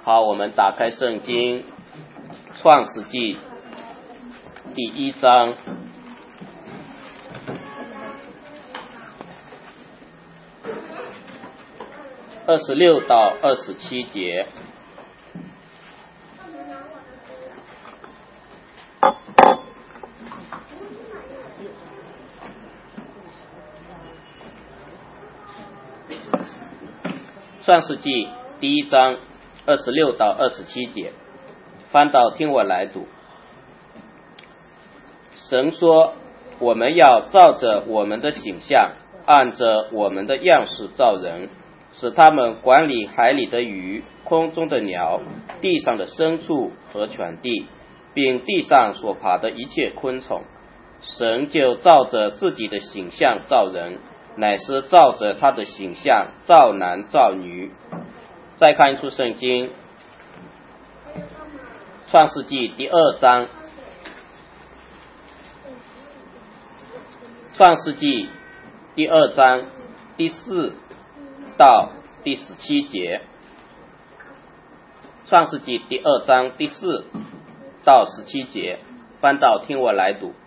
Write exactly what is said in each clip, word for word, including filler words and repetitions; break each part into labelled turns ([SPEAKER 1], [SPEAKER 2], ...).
[SPEAKER 1] 好，我们打开圣经创世纪第一章二十六到二十七节。创世纪第一章二十六到二十七节，翻到听我来读。神说，我们要照着我们的形象，按着我们的样式造人，使他们管理海里的鱼、空中的鸟、地上的牲畜和全地，并地上所爬的一切昆虫。神就照着自己的形象造人，乃是照着他的形象造男造女。再看一处圣经，创世纪第二章，创世纪第二章第四到第十七节，创世纪第二章第四到十七节，翻到听我来读。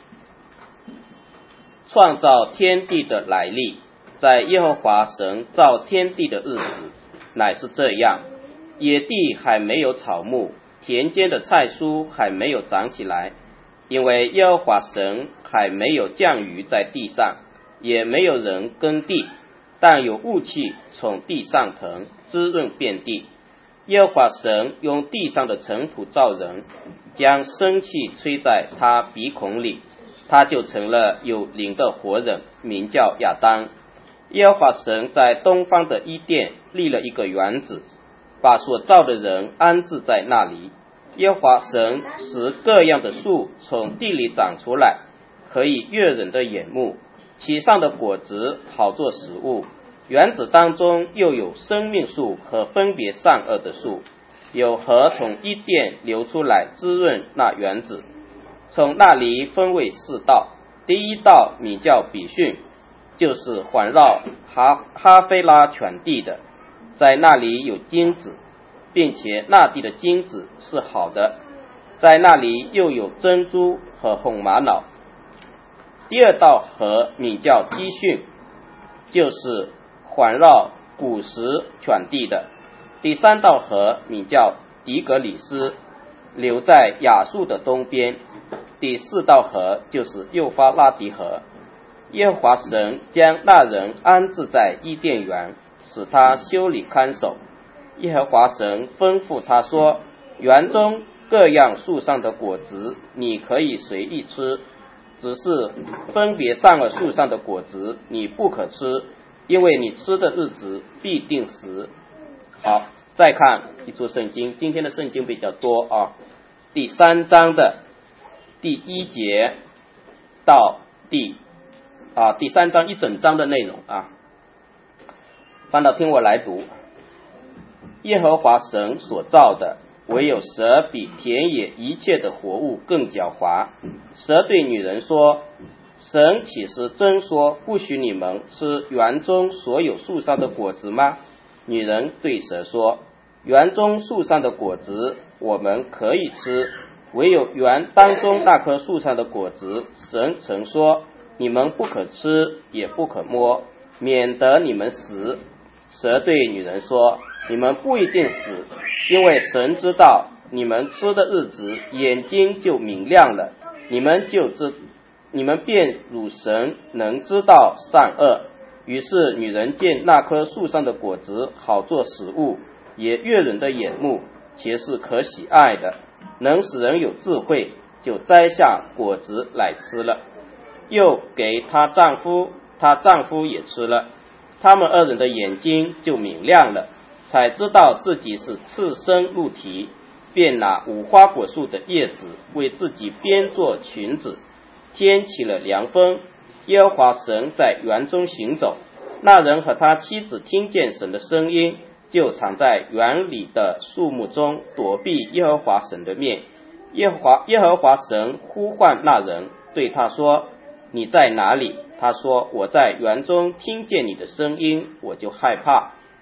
[SPEAKER 1] 创造天地的来历，在耶和华神造天地的日子，乃是这样：野地还没有草木，田间的菜蔬还没有长起来，因为耶和华神还没有降雨在地上，也没有人耕地，但有雾气从地上腾，滋润遍地。耶和华神用地上的尘土造人，将生气吹在他鼻孔里，他就成了有灵的活人，名叫亚当。耶和华神在东方的伊甸立了一个园子，把所造的人安置在那里。耶和华神使各样的树从地里长出来，可以悦人的眼目，其上的果子好做食物。园子当中又有生命树和分别善恶的树，有河从伊甸流出来滋润那园子。从那里分为四道，第一道名叫比逊，就是环绕哈哈菲拉全地的，在那里有金子，并且那地的金子是好的，在那里又有珍珠和红玛瑙。第二道河名叫基训，就是环绕古时全地的。第三道河名叫底格里斯，流在亚述的东边。第四道河就是幼发拉底河。耶和华神将那人安置在伊甸园，使他修理看守。耶和华神吩咐他说，园中各样树上的果子你可以随意吃，只是分别善恶树上的果子你不可吃，因为你吃的日子必定死。好，再看一处圣经，今天的圣经比较多啊，第三章的第一节到第啊第三章一整章的内容啊，翻到听我来读。耶和华神所造的，唯有蛇比田野一切的活物更狡猾。蛇对女人说，神岂是真说不许你们吃园中所有树上的果子吗？女人对蛇说，园中树上的果子我们可以吃，唯有园当中那棵树上的果子，神曾说，你们不可吃，也不可摸，免得你们死。蛇对女人说，你们不一定死，因为神知道你们吃的日子，眼睛就明亮了，你们就知，你们便如神能知道善恶。于是女人见那棵树上的果子好做食物，也悦人的眼目，且是可喜爱的，能使人有智慧，就摘下果子来吃了，又给她丈夫，她丈夫也吃了，他们二人的眼睛就明亮了，才知道自己是赤身露体，便拿无花果树的叶子为自己编做裙子。天起了凉风，耶和华神在园中行走，那人和他妻子听见神的声音，就藏在园里的树木中，躲避耶和华神的面。耶和华耶和华神呼唤那人，对他说，你在哪里？他说，我在园中听见你的声音，我就害怕，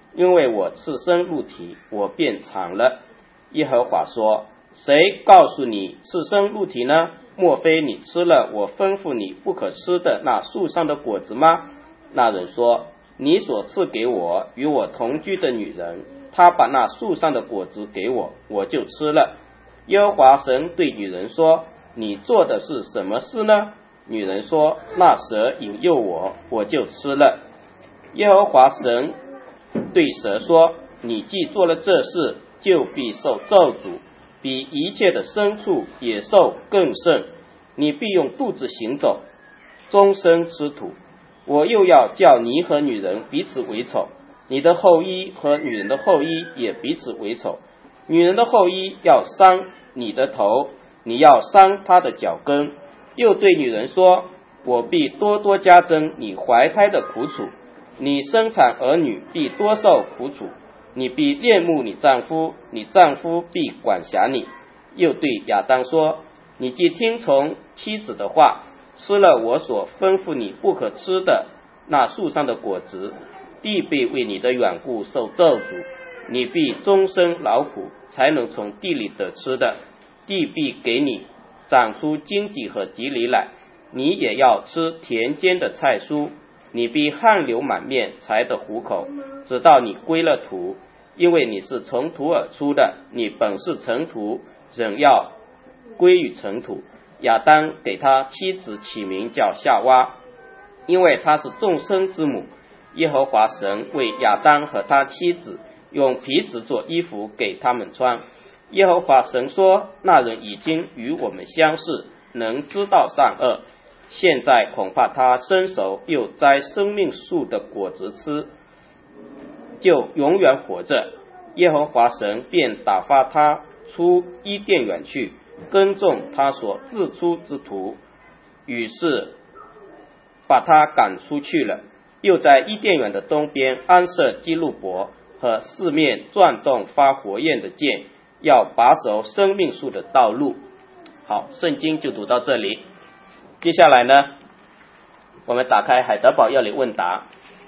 [SPEAKER 1] 因为我赤身露体，我便尝了。耶和华说，谁告诉你赤身露体呢？莫非你吃了我吩咐你不可吃的那树上的果子吗？那人说，你所赐给我与我同居的女人，她把那树上的果子给我，我就吃了。耶和华神对女人说，你做的是什么事呢？女人说，那蛇引诱我，我就吃了。耶和华神对蛇说，你既做了这事，就必受咒诅，比一切的牲畜野兽更甚。你必用肚子行走，终身吃土。我又要叫你和女人彼此为仇，你的后裔和女人的后裔也彼此为仇。女人的后裔要伤你的头，你要伤她的脚跟。又对女人说，我必多多加增你怀胎的苦楚，你生产儿女必多受苦楚，你必恋慕你丈夫，你丈夫必管辖你。又对亚当说，你既听从妻子的话，吃了我所吩咐你不可吃的那树上的果子，地必为你的缘故受咒诅，你必终身劳苦，才能从地里得吃的。地必给你长出荆棘和蒺藜来，你也要吃田间的菜蔬，你必汗流满面才得糊口，直到你归了土，因为你是从土而出的，你本是尘土，仍要归于尘土。亚当给他妻子起名叫夏娃，因为她是众生之母。耶和华神为亚当和他妻子用皮子做衣服给他们穿。耶和华神说，那人已经与我们相似，能知道善恶，现在恐怕他生熟又摘生命树的果子吃，就永远活着。耶和华神便打发他出伊甸园去，耕种他所自出之土，于是把他赶出去了。又在伊甸园的东边安设基路伯和四面转动发火焰的剑，要把守生命树的道路。好，圣经就读到这里。接下来呢，我们打开海德堡要理问答。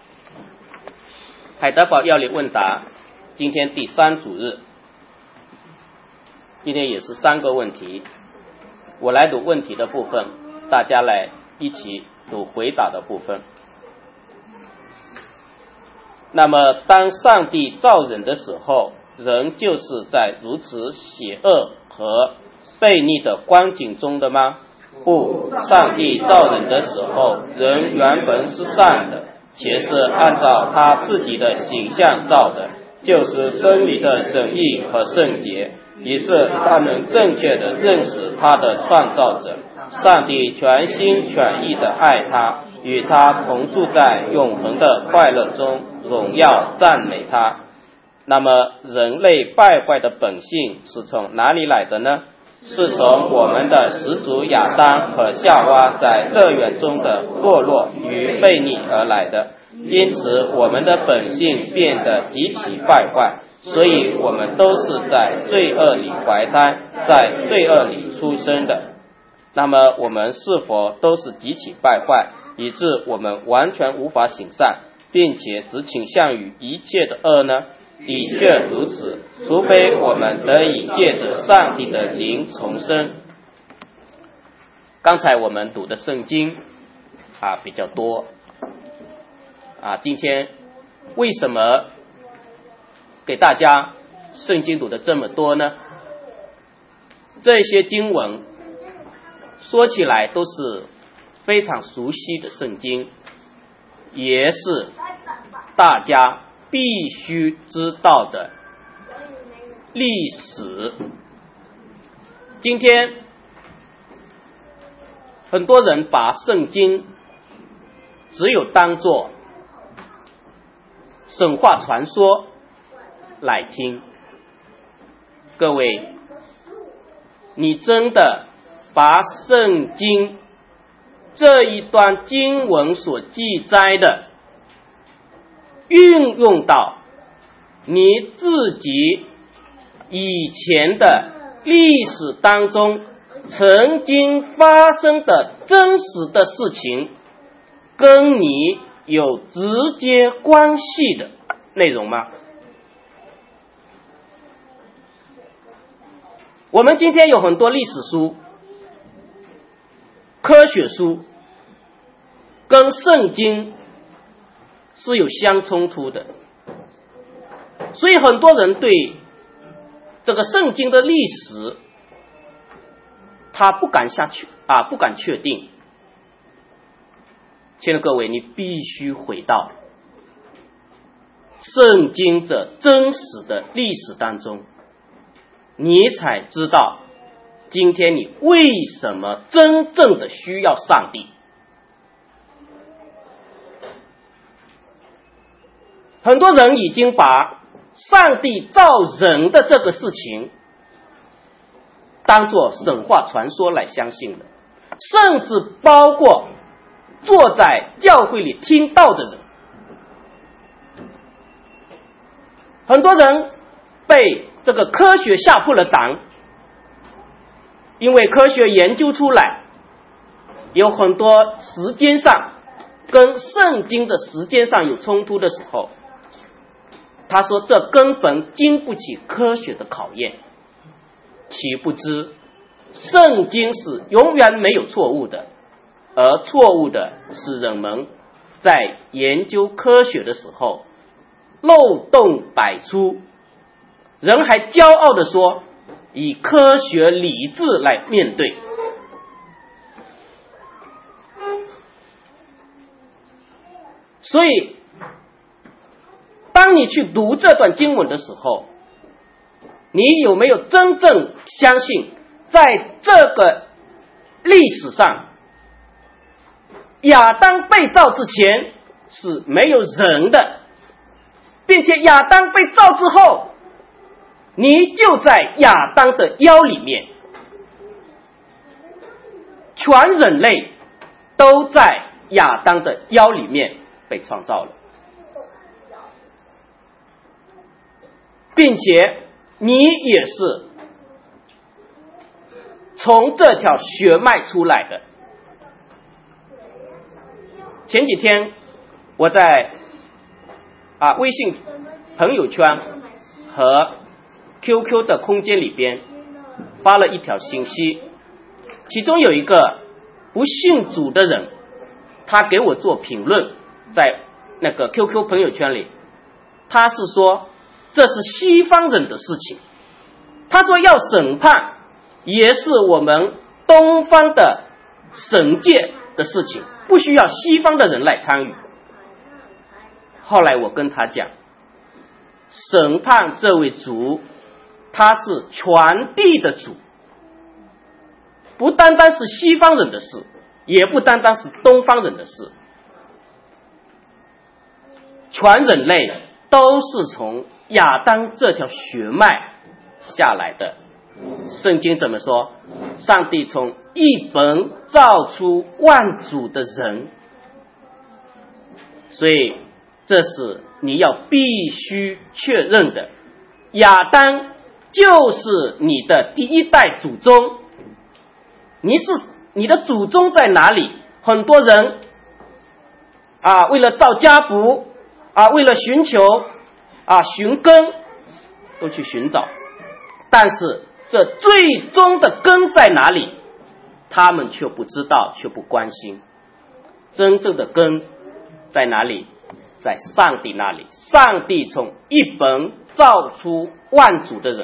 [SPEAKER 1] 海德堡要理问答，今天第三主日，今天也是三个问题，我来读问题的部分，大家来一起读回答的部分。那么当上帝造人的时候，人就是在如此邪恶和悖逆的光景中的吗？不，上帝造人的时候，人原本是善的，且是按照他自己的形象造的，就是真理的神意和圣洁，以致他能正确的认识他的创造者。上帝全心全意的爱他，与他同住在永恒的快乐中，荣耀赞美他。那么人类败坏的本性是从哪里来的呢？是从我们的始祖亚当和夏娃在乐园中的堕落与悖逆而来的。因此我们的本性变得极其败坏，所以我们都是在罪恶里怀胎，在罪恶里出生的。那么我们是否都是极其败坏，以致我们完全无法行善，并且只倾向于一切的恶呢？的确如此，除非我们得以借着上帝的灵重生。刚才我们读的圣经啊比较多啊，今天为什么给大家圣经读的这么多呢？这些经文说起来都是非常熟悉的圣经，也是大家必须知道的历史。今天很多人把圣经只有当作神话传说来听。各位，你真的把圣经这一段经文所记载的运用到你自己以前的历史当中曾经发生的真实的事情，跟你有直接关系的， 内容吗？我们今天有很多历史书、科学书跟圣经是有相冲突的，所以很多人对这个圣经的历史他不敢下去啊，不敢确定。亲爱的各位，你必须回到圣经这真实的历史当中，你才知道今天你为什么真正的需要上帝。很多人已经把上帝造人的这个事情当作神话传说来相信了，甚至包括坐在教会里听到的人。很多人被这个科学吓破了胆，因为科学研究出来有很多时间上跟圣经的时间上有冲突的时候，他说这根本经不起科学的考验。岂不知圣经是永远没有错误的，而错误的是人们在研究科学的时候漏洞百出，人还骄傲地说以科学理智来面对。所以当你去读这段经文的时候，你有没有真正相信在这个历史上亚当被造之前是没有人的，并且亚当被造之后你就在亚当的腰里面，全人类都在亚当的腰里面被创造了，并且你也是从这条血脉出来的。前几天我在啊微信朋友圈和 Q Q 的空间里边发了一条信息，其中有一个不信主的人，他给我做评论，在那个 Q Q 朋友圈里，他是说这是西方人的事情，他说要审判也是我们东方的神界的事情，不需要西方的人来参与。后来我跟他讲，审判这位主他是全地的主，不单单是西方人的事，也不单单是东方人的事，全人类都是从亚当这条血脉下来的。圣经怎么说？上帝从一本造出万族的人，所以这是你要必须确认的。亚当就是你的第一代祖宗，你是你的祖宗在哪里？很多人啊，为了造家谱啊，为了寻求啊寻根，都去寻找，但是这最终的根在哪里？他们却不知道，却不关心。真正的根在哪里？在上帝那里。上帝从一本造出万族的人。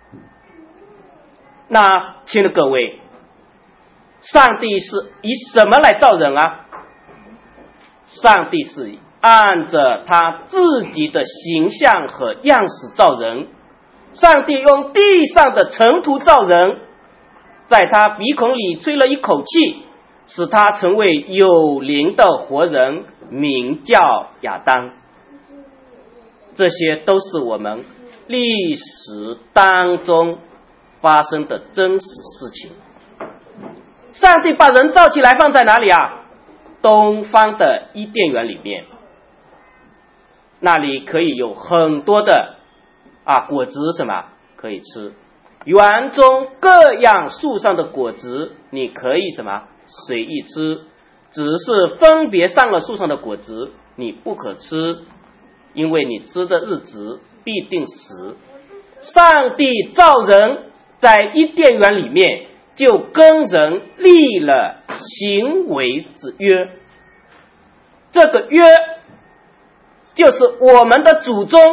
[SPEAKER 1] 那亲爱的各位，上帝是以什么来造人啊？上帝是按着他自己的形象和样式造人。上帝用地上的尘土造人，在他鼻孔里吹了一口气，使他成为有灵的活人，名叫亚当。这些都是我们历史当中发生的真实事情。上帝把人造起来放在哪里啊？东方的伊甸园里面，那里可以有很多的啊果子什么可以吃，园中各样树上的果子你可以什么随意吃，只是分别上了树上的果子你不可吃。 因为你吃的日子必定死。上帝造人，在伊甸园里面就跟人立了行为之约，这个约就是我们的祖宗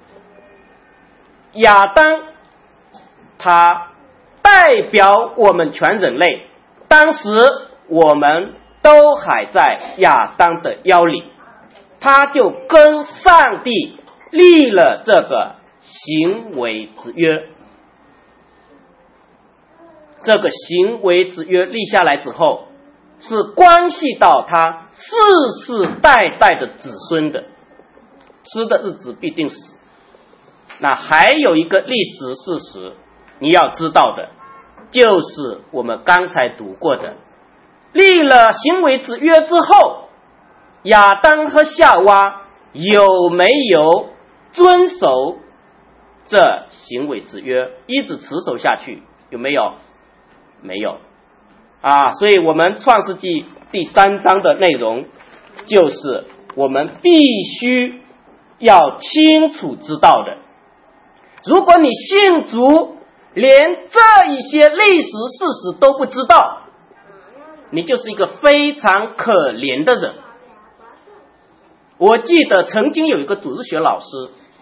[SPEAKER 1] 亚当，他代表我们全人类，当时我们都还在亚当的腰里，他就跟上帝立了这个行为之约。这个行为之约立下来之后，是关系到他世世代代的子孙的，吃的日子必定死。那还有一个历史事实你要知道的，就是我们刚才读过的，立了行为之约之后，亚当和夏娃有没有遵守这行为之约，一直持守下去？有没有？没有啊。所以我们创世纪第三章的内容就是我们必须要清楚知道的。如果你信主连这一些历史事实都不知道，你就是一个非常可怜的人。我记得曾经有一个主日学老师，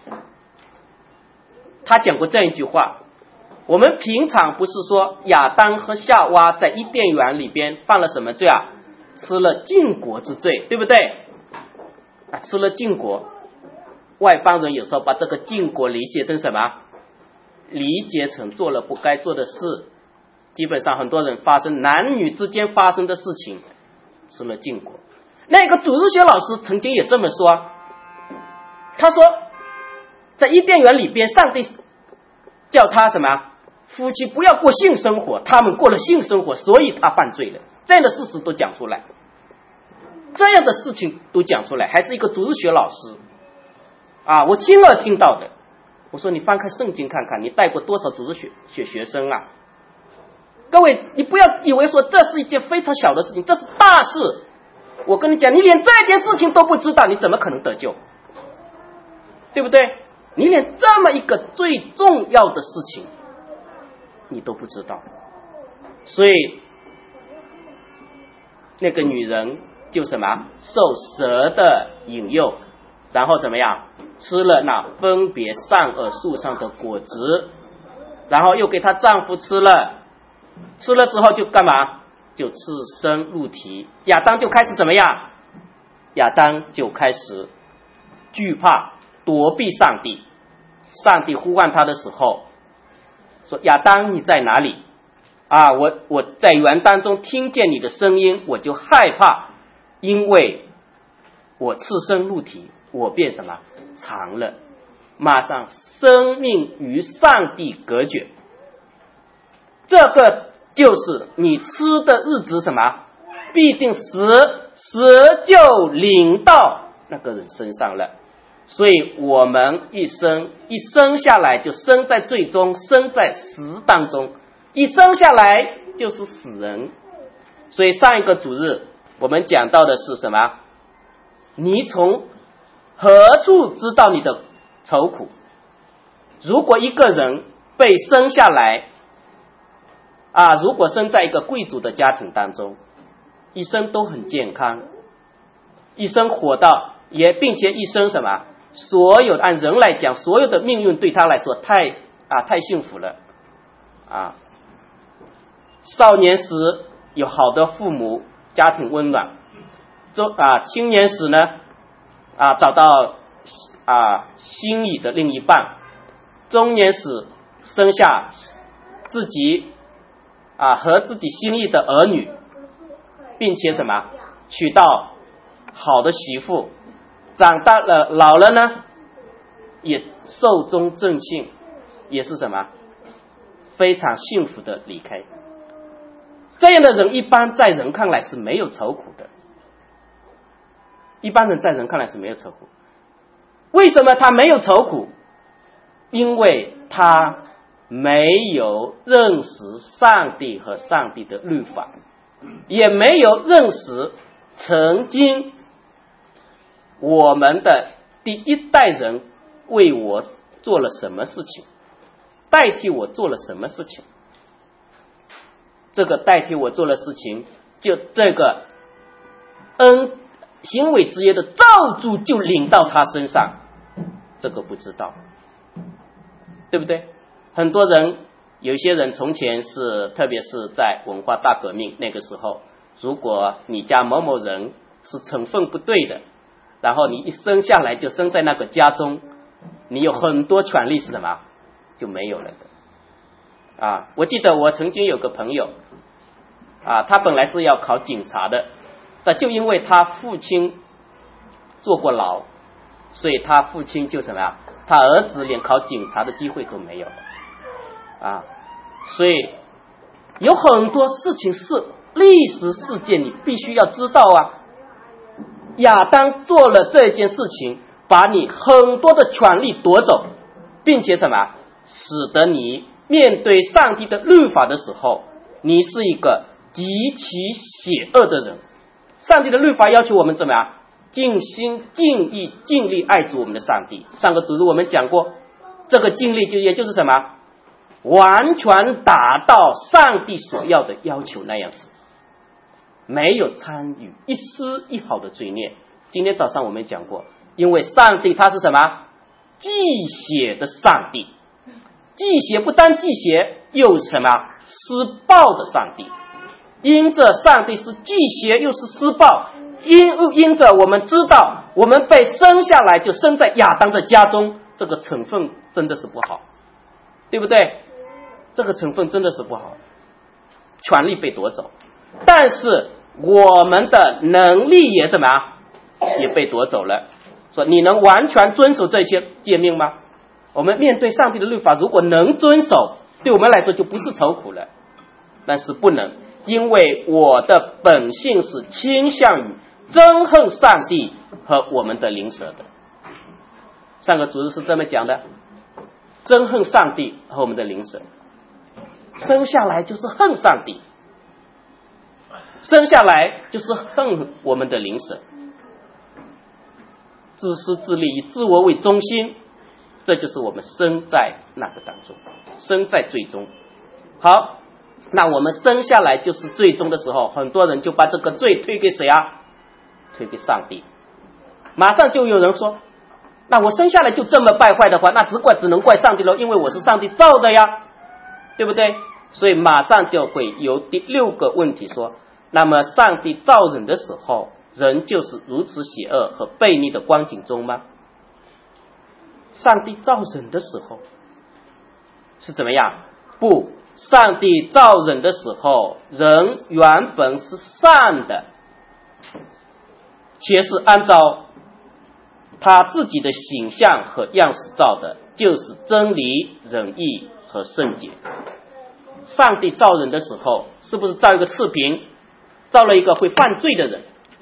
[SPEAKER 1] 他讲过这样一句话，我们平常不是说亚当和夏娃在伊甸园里边犯了什么罪啊？吃了禁果之罪，对不对？啊，吃了禁果，外邦人有时候把这个禁果理解成什么？理解成做了不该做的事。基本上很多人发生男女之间发生的事情，吃了禁果。那个主日学老师曾经也这么说，他说在伊甸园里边，上帝叫他什么？夫妻不要过性生活，他们过了性生活，所以他犯罪了。这样的事实都讲出来，这样的事情都讲出来，还是一个主日学老师啊，我亲耳听到的。我说你翻开圣经看看，你带过多少主日学学学生啊？各位，你不要以为说这是一件非常小的事情，这是大事。我跟你讲，你连这件事情都不知道，你怎么可能得救？对不对？你连这么一个最重要的事情你都不知道，所以那个女人就什么受蛇的引诱，然后怎么样吃了那分别善恶树上的果子，然后又给她丈夫吃了，吃了之后就干嘛？就赤身露体。亚当就开始怎么样？亚当就开始惧怕，躲避上帝。上帝呼唤他的时候说，亚当你在哪里啊？我我在园当中听见你的声音，我就害怕，因为我赤身露体，我变什么藏了，马上生命与上帝隔绝。这个就是你吃的日子什么必定死，死就临到那个人身上了。所以我们一生一生下来就生在罪中，生在死当中，一生下来就是死人。所以上一个主日我们讲到的是什么？你从何处知道你的愁苦？如果一个人被生下来啊，如果生在一个贵族的家庭当中，一生都很健康，一生活到也并且一生什么所有按人来讲，所有的命运对他来说太啊太幸福了啊！少年时有好的父母，家庭温暖；中啊青年时呢啊找到啊心仪的另一半；中年时生下自己啊和自己心意的儿女，并且什么娶到好的媳妇。长大了老了呢也寿终正寝，也是什么非常幸福的离开。这样的人一般在人看来是没有愁苦的，一般人在人看来是没有愁苦。为什么他没有愁苦？因为他没有认识上帝和上帝的律法，也没有认识曾经我们的第一代人为我做了什么事情，代替我做了什么事情，这个代替我做了事情，就这个恩行为之业的造主就领到他身上，这个不知道，对不对？很多人，有些人从前是，特别是在文化大革命那个时候，如果你家某某人是成分不对的，然后你一生下来就生在那个家中，你有很多权利是什么就没有了的啊！我记得我曾经有个朋友啊，他本来是要考警察的，但就因为他父亲坐过牢，所以他父亲就什么呀？他儿子连考警察的机会都没有啊！所以有很多事情是历史事件，你必须要知道啊。亚当做了这件事情，把你很多的权利夺走，并且什么，使得你面对上帝的律法的时候，你是一个极其邪恶的人。上帝的律法要求我们怎么样？尽心尽意尽力爱主我们的上帝。上个主日我们讲过，这个尽力就也就是什么，完全达到上帝所要的要求那样子，没有参与一丝一毫的罪孽。今天早上我们讲过，因为上帝他是什么？忌邪的上帝。忌邪不单忌邪，又是什么？施暴的上帝。因着上帝是忌邪又是施暴，因因着我们知道我们被生下来就生在亚当的家中，这个成分真的是不好，对不对？这个成分真的是不好，权利被夺走，但是我们的能力也什么也被夺走了。说你能完全遵守这些诫命吗？我们面对上帝的律法，如果能遵守，对我们来说就不是愁苦了，但是不能，因为我的本性是倾向于憎恨上帝和我们的邻舍的。上个主日是这么讲的，憎恨上帝和我们的邻舍，生下来就是恨上帝，生下来就是恨我们的邻舍，自私自利，以自我为中心，这就是我们生在那个当中，生在最终。好，那我们生下来就是最终的时候，很多人就把这个罪推给谁啊？推给上帝。马上就有人说，那我生下来就这么败坏的话，那只怪只能怪上帝了，因为我是上帝造的呀，对不对？所以马上就会有第六个问题说，那么上帝造人的时候，人就是如此邪恶和悖逆的光景中吗？上帝造人的时候是怎么样？不，上帝造人的时候，人原本是善的，且是按照他自己的形象和样式造的，就是真理、仁义和圣洁。上帝造人的时候，是不是造一个次品，造了一个会犯罪的人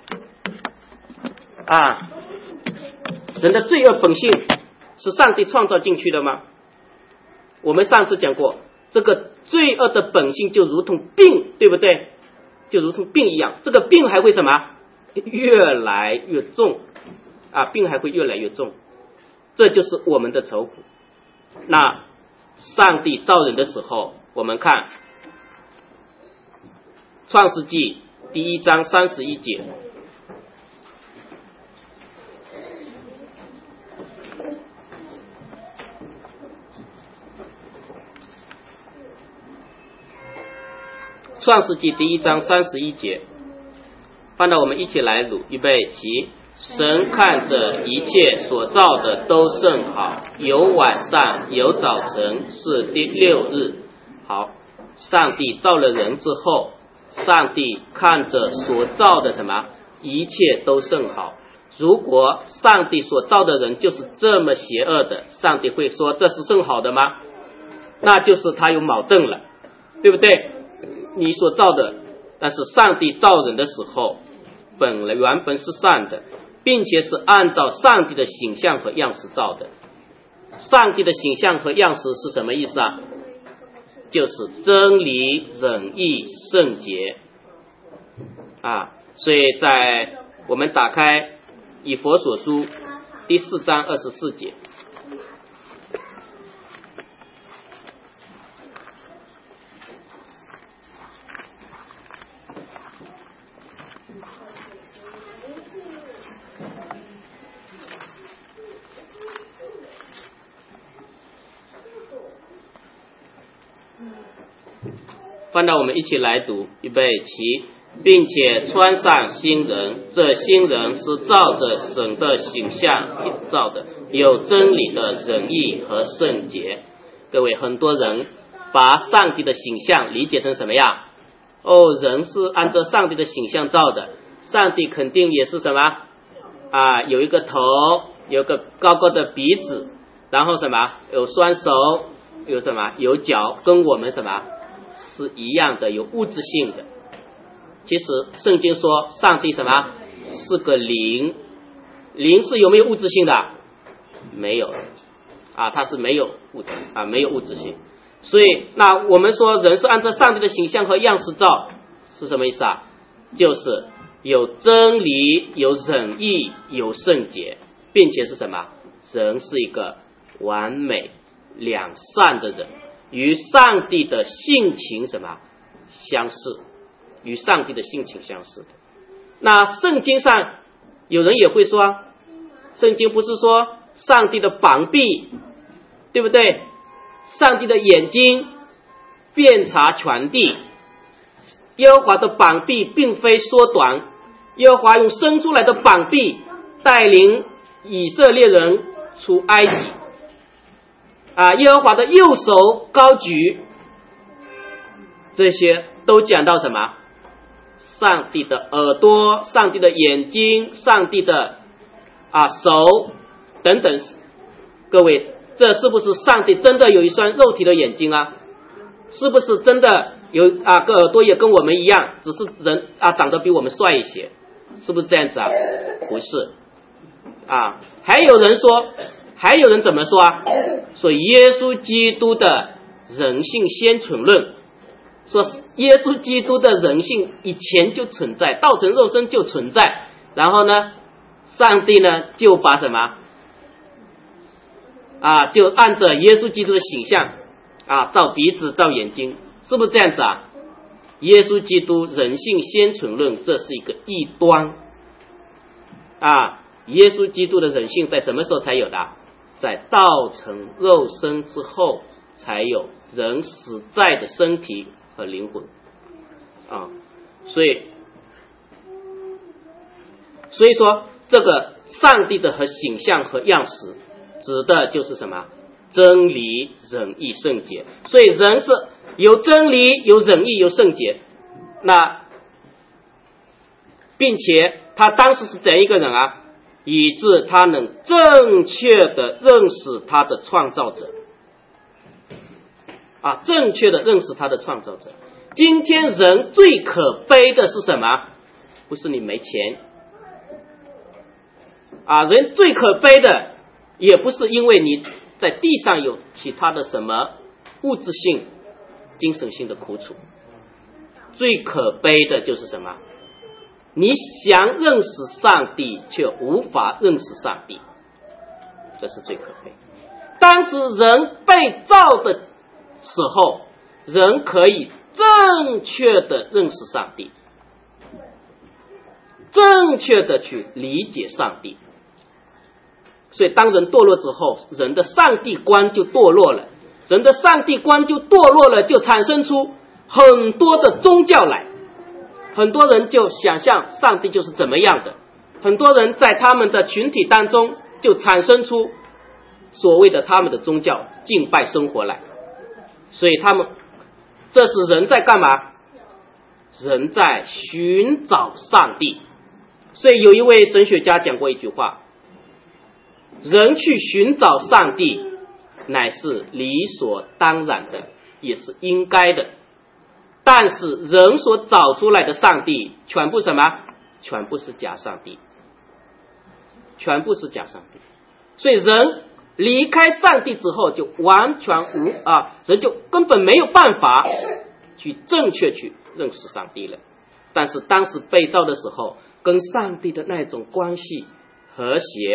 [SPEAKER 1] 啊？人的罪恶本性是上帝创造进去的吗？我们上次讲过，这个罪恶的本性就如同病，对不对？就如同病一样，这个病还会什么？越来越重啊，病还会越来越重，这就是我们的愁苦。那上帝造人的时候，我们看创世纪第一章三十一节，创世纪第一章三十一节，放到我们一起来读，预备起。神看着一切所造的都甚好，有晚上有早晨，是第六日。好，上帝造了人之后，上帝看着所造的什么，一切都甚好。如果上帝所造的人就是这么邪恶的，上帝会说这是甚好的吗？那就是他有矛盾了，对不对？你所造的，但是上帝造人的时候，本来原本是善的，并且是按照上帝的形象和样式造的。上帝的形象和样式是什么意思啊？就是真理、仁义、圣洁啊。所以在我们打开以弗所书第四章二十四节。翻到我们一起来读，预备起，并且穿上新人，这新人是照着神的形象造的，有真理的仁义和圣洁。各位，很多人把上帝的形象理解成什么样？哦，人是按照上帝的形象造的，上帝肯定也是什么啊？有一个头，有个高高的鼻子，然后什么？有双手，有什么？有脚，跟我们什么是一样的，有物质性的。其实圣经说上帝什么是个灵，灵是有没有物质性的？没有啊，它是没有物质啊，没有物质性。所以那我们说人是按照上帝的形象和样式造，是什么意思啊？就是有真理，有仁义，有圣洁，并且是什么？人是一个完美良善的人，与上帝的性情什么相似，与上帝的性情相似。那圣经上有人也会说，圣经不是说上帝的膀臂，对不对？上帝的眼睛遍察全地，耶和华的膀臂并非缩短，耶和华用伸出来的膀臂带领以色列人出埃及啊，耶和华的右手高举，这些都讲到什么？上帝的耳朵，上帝的眼睛，上帝的啊手等等。各位，这是不是上帝真的有一双肉体的眼睛啊？是不是真的有啊个耳朵也跟我们一样，只是人啊长得比我们帅一些？是不是这样子啊？不是啊。还有人说，还有人怎么说啊？说耶稣基督的人性先存论，说耶稣基督的人性以前就存在，道成肉身就存在，然后呢，上帝呢就把什么啊，就按着耶稣基督的形象啊，造鼻子，造眼睛，是不是这样子啊？耶稣基督人性先存论，这是一个异端啊！耶稣基督的人性在什么时候才有的？在道成肉身之后，才有人实在的身体和灵魂啊！所以，所以说这个上帝的和形象和样式，指的就是什么？真理、仁义、圣洁。所以人是有真理、有仁义、有圣洁。那并且他当时是怎样一个人啊？以致他能正确的认识他的创造者啊，正确的认识他的创造者。今天人最可悲的是什么？不是你没钱啊，人最可悲的也不是因为你在地上有其他的什么物质性、精神性的苦楚，最可悲的就是什么？你想认识上帝，却无法认识上帝，这是最可悲。当时人被造的时候，人可以正确的认识上帝，正确的去理解上帝。所以当人堕落之后，人的上帝观就堕落了，人的上帝观就堕落了，就产生出很多的宗教来，很多人就想象上帝就是怎么样的，很多人在他们的群体当中就产生出所谓的他们的宗教敬拜生活来。所以他们这是人在干嘛？人在寻找上帝。所以有一位神学家讲过一句话，人去寻找上帝乃是理所当然的，也是应该的。但是人所找出来的上帝全部什么？全部是假上帝，全部是假上帝。所以人离开上帝之后，就完全无啊，人就根本没有办法去正确去认识上帝了。但是当时被造的时候，跟上帝的那种关系和谐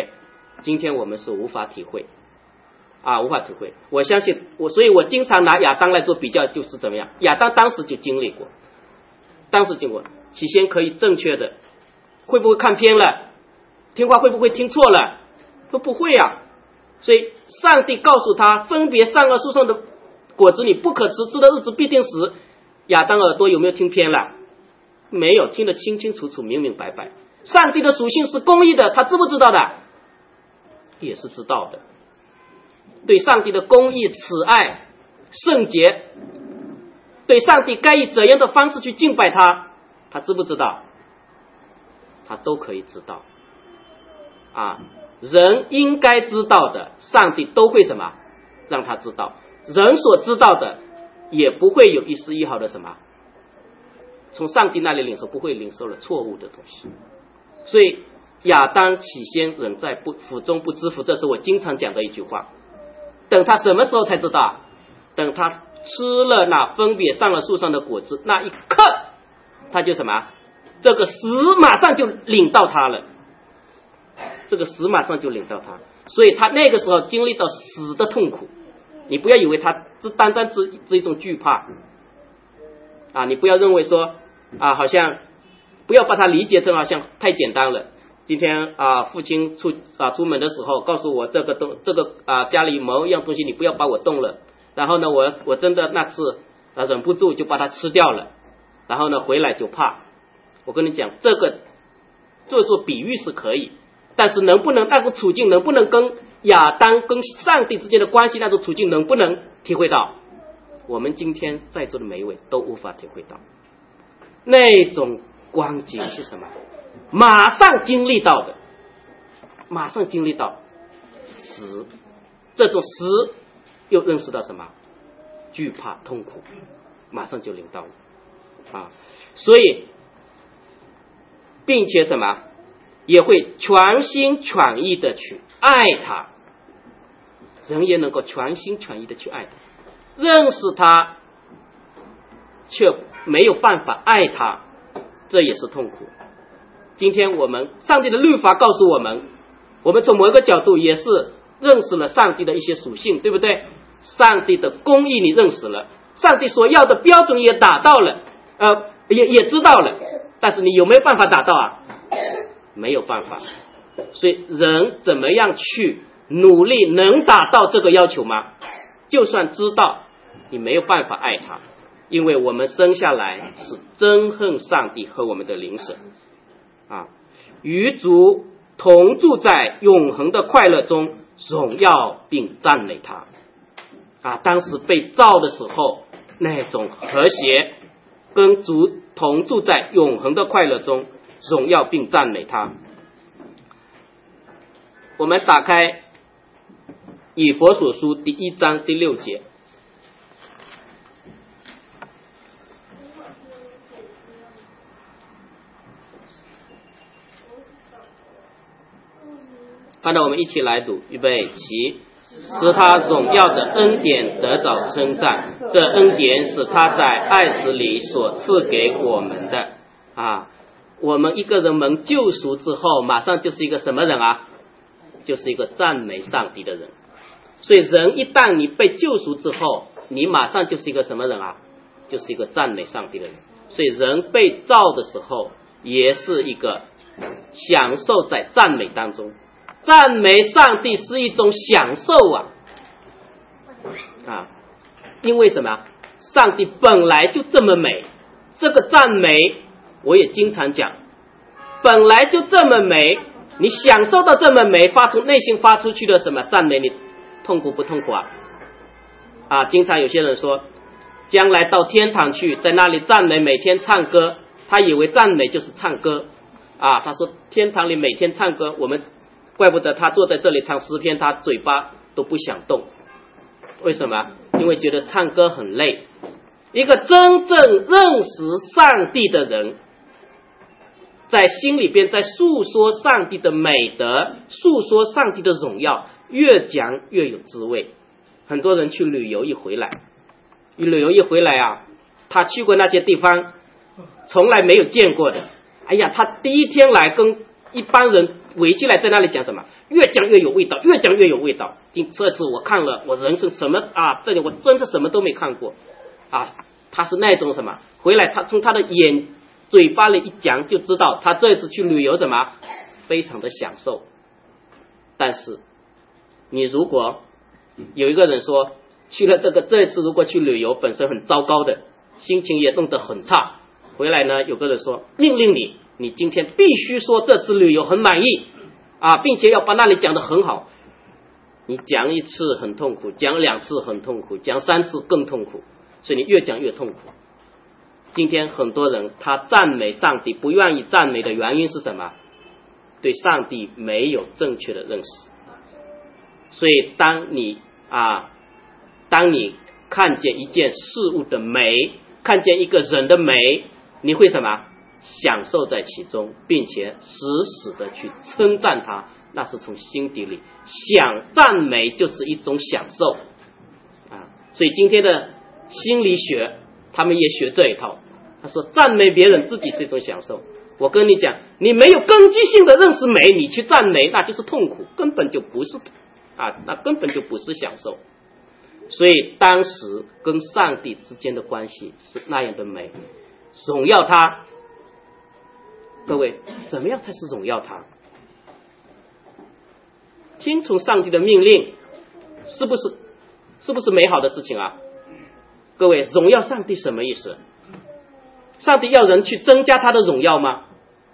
[SPEAKER 2] 今天我们是无法体会啊，无法体会。我相信我，所以我经常拿亚当来做比较，就是怎么样？亚当当时就经历过，当时经过，起先可以正确的，会不会看偏了？听话会不会听错了？都不会啊。所以上帝告诉他，分别善恶树上的果子你不可吃，吃的日子必定死。亚当耳朵有没有听偏了？没有，听得清清楚楚，明明白白。上帝的属性是公义的，他知不知道的？也是知道的。对上帝的公义、慈爱、圣洁，对上帝该以怎样的方式去敬拜他，他知不知道？他都可以知道。啊，人应该知道的，上帝都会什么？让他知道。人所知道的，也不会有一丝一毫的什么，从上帝那里领受，不会领受了错误的东西。所以亚当起先仍在不腹中不知福，这是我经常讲的一句话。等他什么时候才知道？等他吃了那分别上了树上的果子那一刻，他就什么？这个死马上就领到他了，这个死马上就领到他，所以他那个时候经历到死的痛苦。你不要以为他是单单是是一种惧怕啊，你不要认为说啊，好像不要把它理解成好像太简单了。今天啊，父亲出啊出门的时候告诉我这个东这个啊家里某一样东西你不要把我动了，然后呢我我真的那次啊忍不住就把它吃掉了，然后呢回来就怕。我跟你讲，这个做做比喻是可以，但是能不能那个处境能不能跟亚当跟上帝之间的关系那种处境能不能体会到？我们今天在座的每一位都无法体会到。那种光景是什么？马上经历到的，马上经历到死，这种死又认识到什么？惧怕、痛苦，马上就领到了啊！所以，并且什么？也会全心全意的去爱他，人也能够全心全意的去爱他，认识他却没有办法爱他，这也是痛苦。今天我们上帝的律法告诉我们，我们从某一个角度也是认识了上帝的一些属性，对不对？上帝的公义你认识了，上帝所要的标准也达到了，呃，也也知道了，但是你有没有办法达到啊？没有办法。所以人怎么样去努力能达到这个要求吗？就算知道，你没有办法爱他，因为我们生下来是憎恨上帝和我们的灵神啊，与主同住在永恒的快乐中，荣耀并赞美他啊。当时被造的时候，那种和谐，跟主同住在永恒的快乐中，荣耀并赞美他。我们打开以弗所书第一章第六节，看到我们一起来读，预备起。使他荣耀的恩典得着称赞，这恩典是他在爱子里所赐给我们的啊。我们一个人蒙救赎之后，马上就是一个什么人啊？就是一个赞美上帝的人。所以人一旦你被救赎之后，你马上就是一个什么人啊？就是一个赞美上帝的人。所以人被造的时候，也是一个享受在赞美当中。赞美上帝是一种享受啊啊！因为什么？上帝本来就这么美，这个赞美我也经常讲，本来就这么美，你享受到这么美，发从内心发出去的什么赞美，你痛苦不痛苦啊？啊！经常有些人说，将来到天堂去，在那里赞美，每天唱歌，他以为赞美就是唱歌啊。他说天堂里每天唱歌，我们怪不得他坐在这里唱诗篇，他嘴巴都不想动。为什么？因为觉得唱歌很累。一个真正认识上帝的人，在心里边在诉说上帝的美德，诉说上帝的荣耀，越讲越有滋味。很多人去旅游一回来，旅游一回来啊，他去过那些地方从来没有见过的，哎呀，他第一天来跟一般人围起来在那里讲什么？越讲越有味道，越讲越有味道。今这次我看了，我人生什么啊？这里我真是什么都没看过啊！他是那种什么？回来他从他的眼嘴巴里一讲，就知道他这次去旅游什么，非常的享受。但是你如果有一个人说去了这个这次如果去旅游本身很糟糕的，心情也弄得很差，回来呢有个人说命令你，你今天必须说这次旅游很满意啊，并且要把那里讲得很好。你讲一次很痛苦，讲两次很痛苦，讲三次更痛苦，所以你越讲越痛苦。今天很多人他赞美上帝不愿意赞美的原因是什么？对上帝没有正确的认识。所以当你啊，当你看见一件事物的美，看见一个人的美，你会什么？享受在其中，并且时时的去称赞他，那是从心底里想。赞美就是一种享受啊！所以今天的心理学他们也学这一套，他说赞美别人自己是一种享受。我跟你讲，你没有根基性的认识美，你去赞美那就是痛苦，根本就不是啊，那根本就不是享受。所以当时跟上帝之间的关系是那样的美，荣耀他。各位，怎么样才是荣耀他？听从上帝的命令，是不是是不是美好的事情啊？各位，荣耀上帝什么意思？上帝要人去增加他的荣耀吗？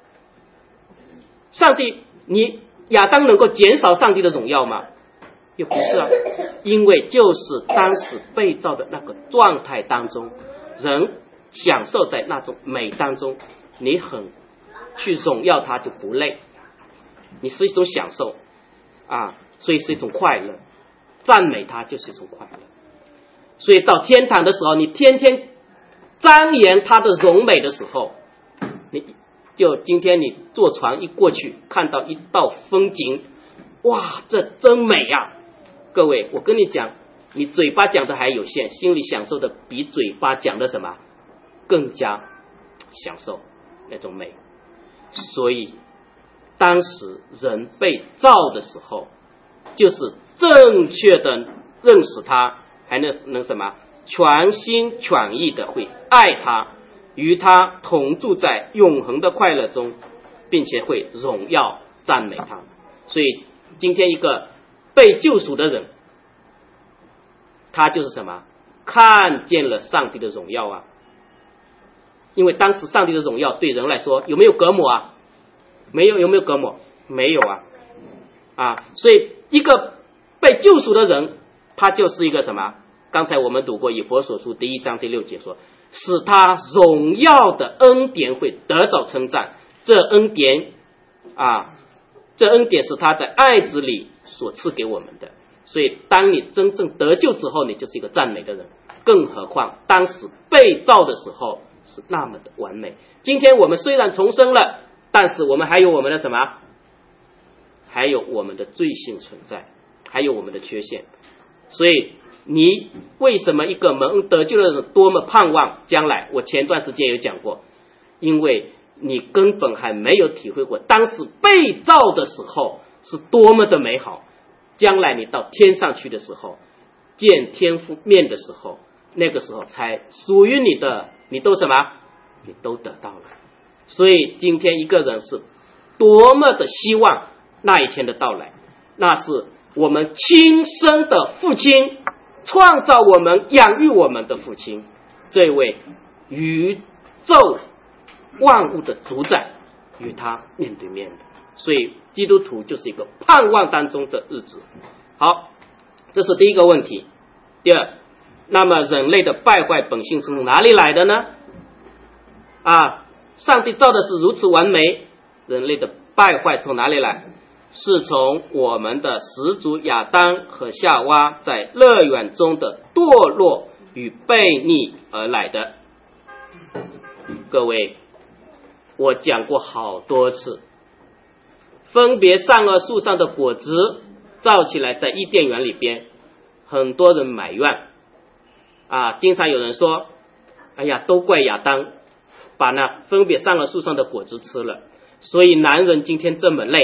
[SPEAKER 2] 上帝，你亚当能够减少上帝的荣耀吗？也不是啊，因为就是当时被造的那个状态当中，人享受在那种美当中，你很去荣耀他就不累，你是一种享受啊，所以是一种快乐，赞美他就是一种快乐。所以到天堂的时候，你天天张扬他的荣美的时候，你就今天你坐船一过去，看到一道风景，哇，这真美啊！各位，我跟你讲，你嘴巴讲的还有限，心里享受的比嘴巴讲的什么更加享受那种美。所以当时人被造的时候，就是正确的认识他，还能能什么全心全意的会爱他，与他同住在永恒的快乐中，并且会荣耀赞美他。所以今天一个被救赎的人，他就是什么？看见了上帝的荣耀啊！因为当时上帝的荣耀对人来说有没有隔膜啊？没有，有没有隔膜？没有啊！啊，所以一个被救赎的人，他就是一个什么？刚才我们读过以弗所书第一章第六节说，使他荣耀的恩典会得到称赞。这恩典啊，这恩典是他在爱子里所赐给我们的。所以当你真正得救之后，你就是一个赞美的人。更何况当时被造的时候是那么的完美。今天我们虽然重生了，但是我们还有我们的什么？还有我们的罪性存在，还有我们的缺陷。所以你为什么一个蒙得救的人多么盼望将来？我前段时间有讲过，因为你根本还没有体会过当时被造的时候是多么的美好。将来你到天上去的时候，见天父面的时候，那个时候才属于你的，你都什么？你都得到了。所以今天一个人是多么的希望那一天的到来，那是我们亲生的父亲，创造我们养育我们的父亲，这位宇宙万物的主宰，与他面对面的。所以基督徒就是一个盼望当中的日子。好，这是第一个问题。第二，那么人类的败坏本性是从哪里来的呢？啊，上帝造的是如此完美，人类的败坏从哪里来？是从我们的始祖亚当和夏娃在乐园中的堕落与悖逆而来的。各位，我讲过好多次，分别善恶树上的果子造起来在伊甸园里边，很多人埋怨啊，经常有人说，哎呀，都怪亚当把那分别善恶树上的果子吃了，所以男人今天这么累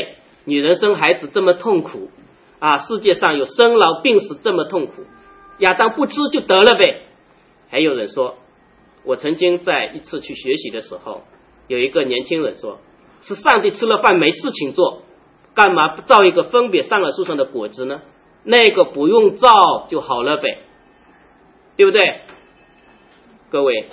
[SPEAKER 2] 女人生孩子这么痛苦啊，世界上有生老病死这么痛苦，亚当不吃就得了呗。还有人说，我曾经在一次去学习的时候，有一个年轻人说，是上帝吃了饭没事情做，干嘛造一个分别善恶树上的果子呢？那个不用造就好了呗，对不对？各位，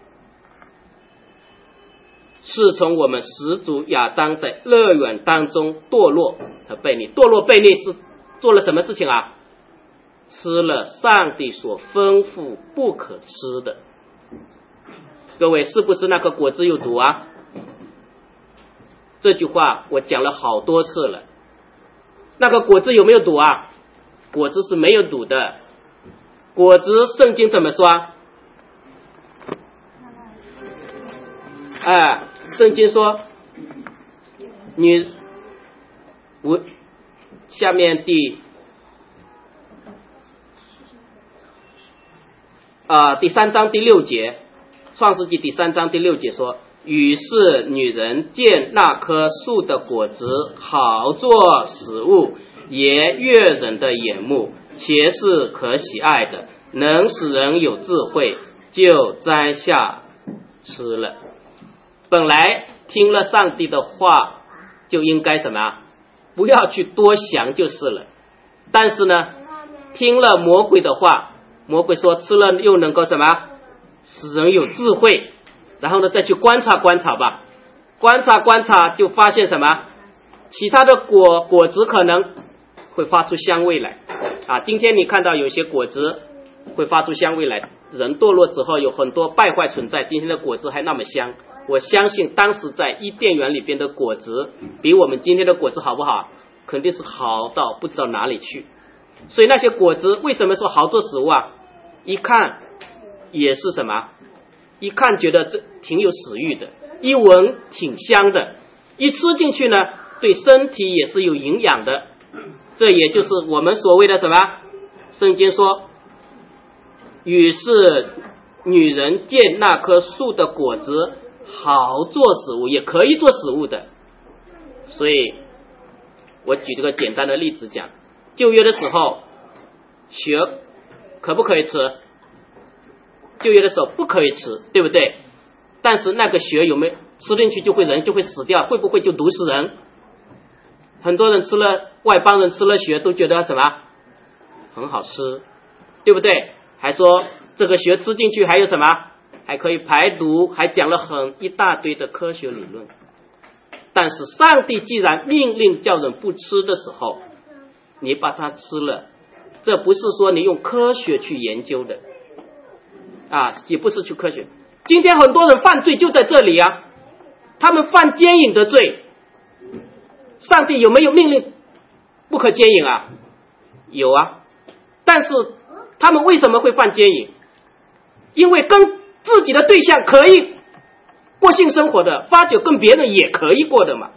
[SPEAKER 2] 是从我们始祖亚当在乐园当中堕落和悖逆，堕落悖逆是做了什么事情啊？吃了上帝所吩咐不可吃的。各位，是不是那颗果子有毒啊？这句话我讲了好多次了。那个果子有没有毒啊？果子是没有毒的。果子圣经怎么说？哎，圣经说，你我下面第啊、呃、第三章第六节，创世纪第三章第六节说，于是女人见那棵树的果子好做食物，也悦人的眼目，且是可喜爱的，能使人有智慧，就摘下吃了。本来听了上帝的话就应该什么？不要去多想就是了。但是呢，听了魔鬼的话，魔鬼说吃了又能够什么？使人有智慧。然后呢，再去观察观察吧，观察观察就发现什么？其他的果果子可能会发出香味来啊。今天你看到有些果子会发出香味来，人堕落之后有很多败坏存在，今天的果子还那么香。我相信当时在伊甸园里边的果子比我们今天的果子好不好？肯定是好到不知道哪里去。所以那些果子为什么说好做食物啊？一看也是什么？一看觉得这挺有食欲的，一闻挺香的，一吃进去呢，对身体也是有营养的。这也就是我们所谓的什么？圣经说，于是女人见那棵树的果子好做食物，也可以做食物的。所以我举这个简单的例子讲，旧约的时候血可不可以吃？旧约的时候不可以吃，对不对？但是那个血有没有吃进去就会人就会死掉，会不会就毒死人？很多人吃了，外邦人吃了血都觉得什么很好吃，对不对？还说这个血吃进去还有什么？还可以排毒，还讲了很一大堆的科学理论。但是上帝既然命令叫人不吃的时候，你把它吃了，这不是说你用科学去研究的啊，也不是去科学。今天很多人犯罪就在这里啊，他们犯奸淫的罪，上帝有没有命令不可奸淫啊？有啊，但是他们为什么会犯奸淫？因为跟自己的对象可以过性生活的，发觉跟别人也可以过的嘛，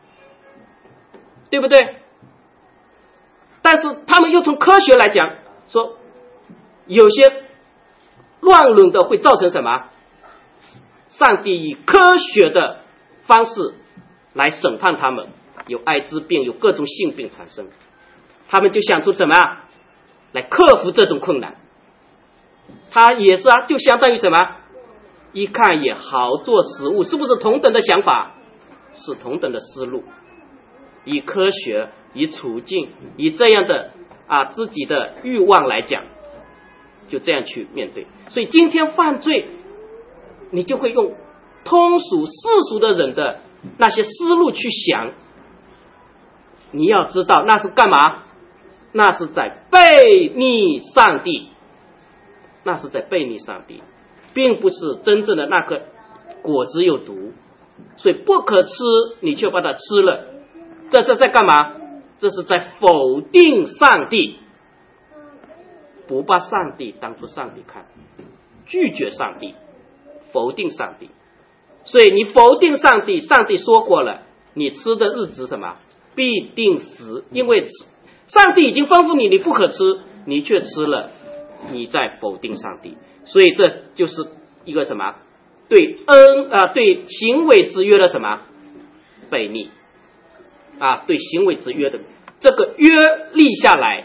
[SPEAKER 2] 对不对？但是他们又从科学来讲说，有些乱伦的会造成什么？上帝以科学的方式来审判他们，有艾滋病，有各种性病产生，他们就想出什么啊？来克服这种困难。他也是啊，就相当于什么？一看也好做食物，是不是同等的想法？是同等的思路，以科学，以处境，以这样的啊自己的欲望来讲，就这样去面对。所以今天犯罪，你就会用通俗世俗的人的那些思路去想。你要知道那是干嘛？那是在悖逆上帝，那是在悖逆上帝，并不是真正的那个果子有毒，所以不可吃，你却把它吃了，这是在干嘛？这是在否定上帝，不把上帝当作上帝看，拒绝上帝，否定上帝。所以你否定上帝，上帝说过了，你吃的日子什么？必定死，因为上帝已经吩咐你，你不可吃，你却吃了，你在否定上帝。所以这就是一个什么？对恩啊、呃，对行为之约的什么？悖逆。 啊，对行为之约的这个约立下来，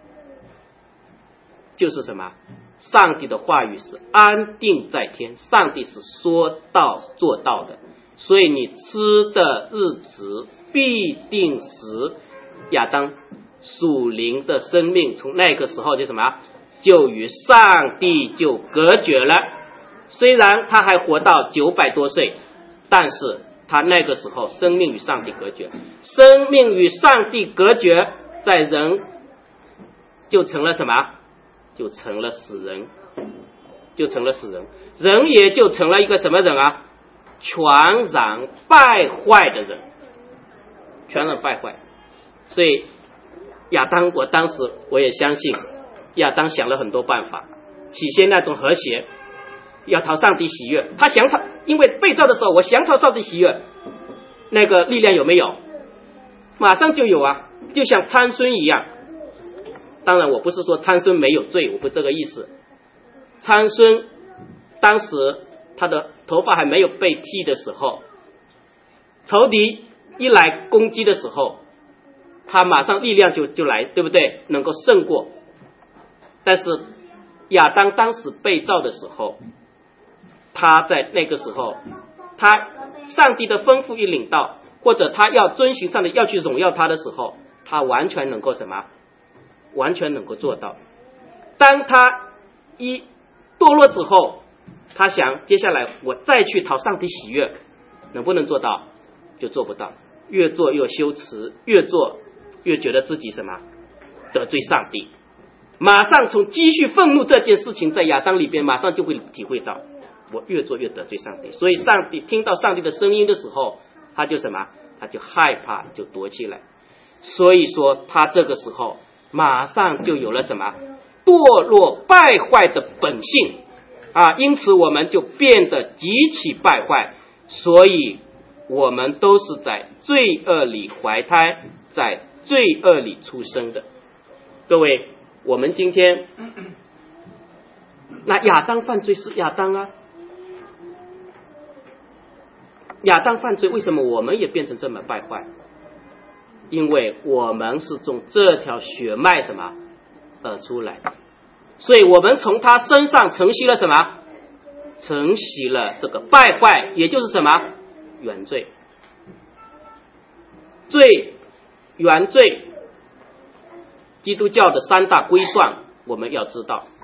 [SPEAKER 2] 就是什么？上帝的话语是安定在天，上帝是说到做到的，所以你吃的日子必定使亚当属灵的生命从那个时候就什么，就与上帝就隔绝了。虽然他还活到九百多岁，但是他那个时候生命与上帝隔绝，生命与上帝隔绝，在人就成了什么？就成了死人，就成了死人，人也就成了一个什么人啊？全然败坏的人，全然败坏。所以亚当，我当时我也相信亚当想了很多办法，起先那种和谐，要讨上帝喜悦，他想讨，因为被造的时候我想讨上帝喜悦，那个力量有没有？马上就有啊，就像参孙一样。当然我不是说参孙没有罪，我不是这个意思。参孙当时他的头发还没有被剃的时候，仇敌一来攻击的时候，他马上力量就就来，对不对？能够胜过。但是亚当当时被造的时候，他在那个时候，他上帝的吩咐一领到，或者他要遵循上帝要去荣耀他的时候，他完全能够什么？完全能够做到。当他一堕落之后，他想接下来我再去讨上帝喜悦，能不能做到？就做不到，越做越羞耻，越做越觉得自己什么得罪上帝。马上从积蓄愤怒这件事情在亚当里边马上就会体会到，我越做越得罪上帝。所以上帝听到上帝的声音的时候，他就什么？他就害怕，就躲起来。所以说他这个时候马上就有了什么？堕落败坏的本性啊！因此我们就变得极其败坏，所以我们都是在罪恶里怀胎，在罪恶里出生的。各位，我们今天那亚当犯罪是亚当啊，亚当犯罪，为什么我们也变成这么败坏？因为我们是从这条血脉什么而出来的，所以我们从他身上承袭了什么？承袭了这个败坏，也就是什么？原罪。罪、原罪，基督教的三大规范我们要知道。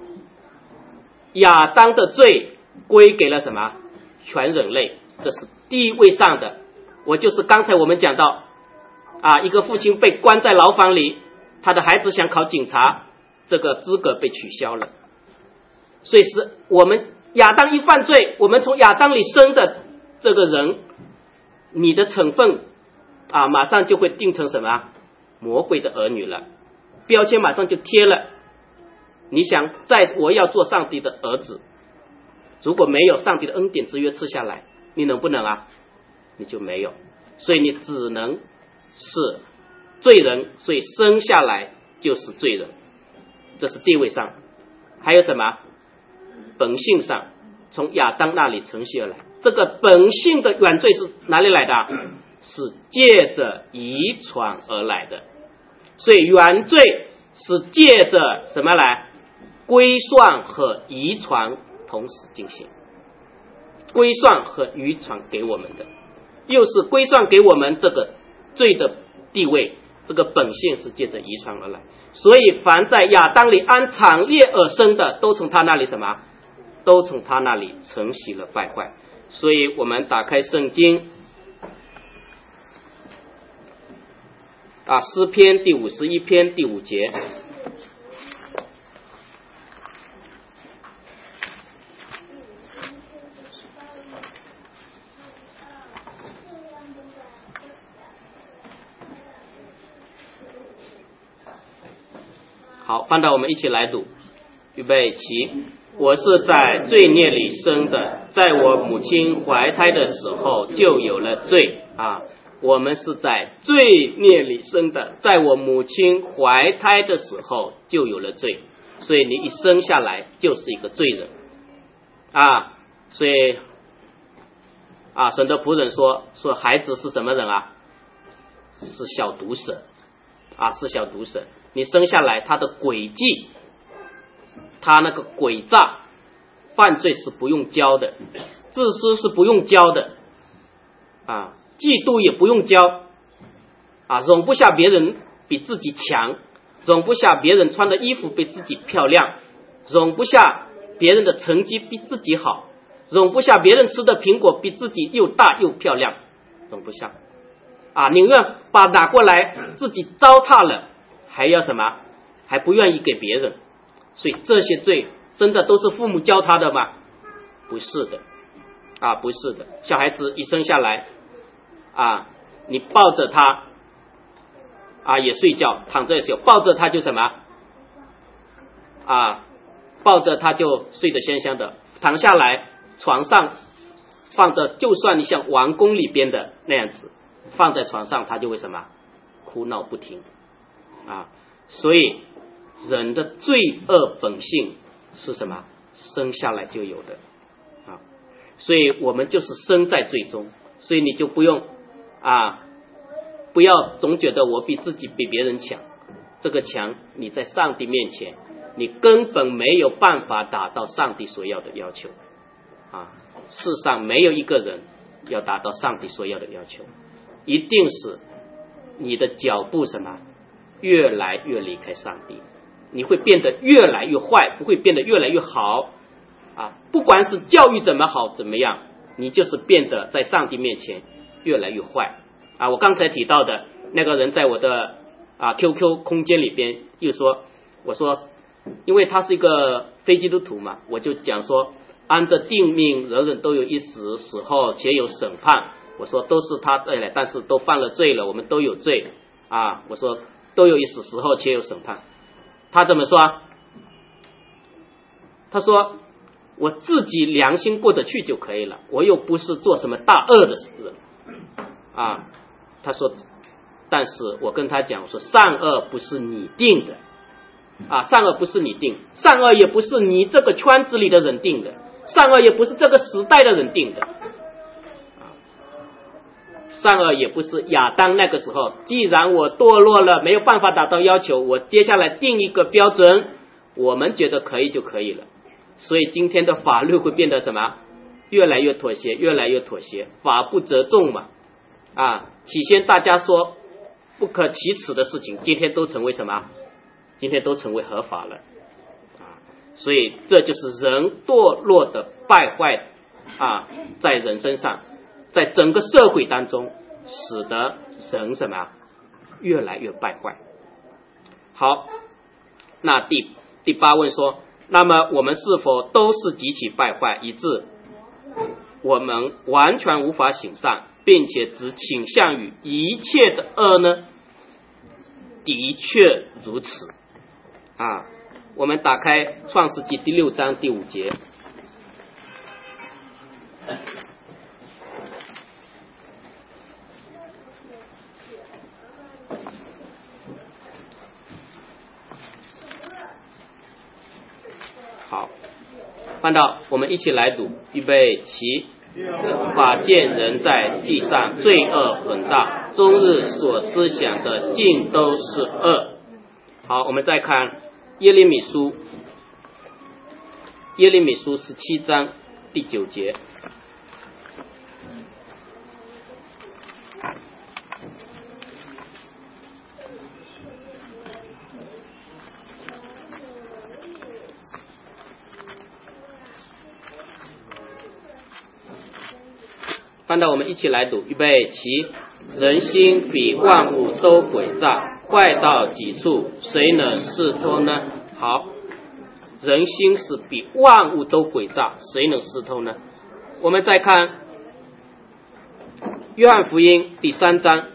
[SPEAKER 2] 亚当的罪归给了什么？全人类，这是地位上的。我就是刚才我们讲到啊，一个父亲被关在牢房里，他的孩子想考警察，这个资格被取消了。所以是我们亚当一犯罪，我们从亚当里生的这个人，你的成分啊，马上就会定成什么？魔鬼的儿女了，标签马上就贴了。你想在我要做上帝的儿子，如果没有上帝的恩典之约赐下来，你能不能啊？你就没有，所以你只能是罪人，所以生下来就是罪人，这是地位上。还有什么？本性上，从亚当那里承袭而来。这个本性的原罪是哪里来的？是借着遗传而来的。所以原罪是借着什么来？归算和遗传同时进行，归算和遗传给我们的，又是归算给我们这个罪的地位，这个本性是借着遗传而来。所以凡在亚当里按产业而生的，都从他那里什么？都从他那里承袭了败坏。所以我们打开圣经啊，诗篇第五十一篇第五节。好，翻到我们一起来读，预备起。我是在罪孽里生的，在我母亲怀胎的时候就有了罪啊！我们是在罪孽里生的，在我母亲怀胎的时候就有了罪，所以你一生下来就是一个罪人啊！所以啊，神的仆人说说孩子是什么人啊？ 是小毒蛇啊，是小毒蛇。你生下来，他的诡计，他那个诡诈，犯罪是不用教的，自私是不用教的啊，嫉妒也不用教啊，容不下别人比自己强，容不下别人穿的衣服比自己漂亮，容不下别人的成绩比自己好，容不下别人吃的苹果比自己又大又漂亮，容不下啊，宁愿把拿过来自己糟蹋了，还要什么？还不愿意给别人。所以这些罪真的都是父母教他的吗？不是的啊，不是的。小孩子一生下来啊，你抱着他啊也睡觉，躺着也睡，抱着他就什么啊，抱着他就睡得香香的，躺下来床上放着，就算你像王宫里边的那样子放在床上，他就会什么哭闹不停啊。所以人的罪恶本性是什么？生下来就有的啊，所以我们就是生在罪中，所以你就不用啊，不要总觉得我比自己比别人强，这个强你在上帝面前，你根本没有办法达到上帝所要的要求啊。世上没有一个人要达到上帝所要的要求，一定是你的脚步什么越来越离开上帝，你会变得越来越坏，不会变得越来越好啊！不管是教育怎么好怎么样，你就是变得在上帝面前越来越坏啊！我刚才提到的那个人在我的啊 Q Q 空间里边又说，我说因为他是一个非基督徒嘛，我就讲说按着定命，人人都有一死，死后且有审判。我说都是他对了，但是都犯了罪了，我们都有罪啊！我说都有一死，死后且有审判。他怎么说？他说我自己良心过得去就可以了，我又不是做什么大恶的人啊。他说，但是我跟他讲，我说善恶不是你定的啊，善恶不是你定，善恶也不是你这个圈子里的人定的，善恶也不是这个时代的人定的啊，善恶也不是亚当那个时候，既然我堕落了，没有办法达到要求，我接下来定一个标准，我们觉得可以就可以了。所以今天的法律会变得什么？越来越妥协，越来越妥协，法不责众嘛啊！起先大家说不可启齿的事情，今天都成为什么？今天都成为合法了啊！所以这就是人堕落的败坏啊，在人身上，在整个社会当中，使得人什么越来越败坏。好，那第第八问说，那么我们是否都是极其败坏，以致我们完全无法行善，并且只倾向于一切的恶呢？的确如此啊！我们打开创世纪第六章第五节。好，翻到我们一起来读，预备起。法见人在地上罪恶很大，终日所思想的尽都是恶。好，我们再看耶利米书，耶利米书十七章第九节。翻到我们一起来读，预备起。人心比万物都诡诈，坏到极处，谁能识透呢？好，人心是比万物都诡诈，谁能识透呢？我们再看约翰福音第三章，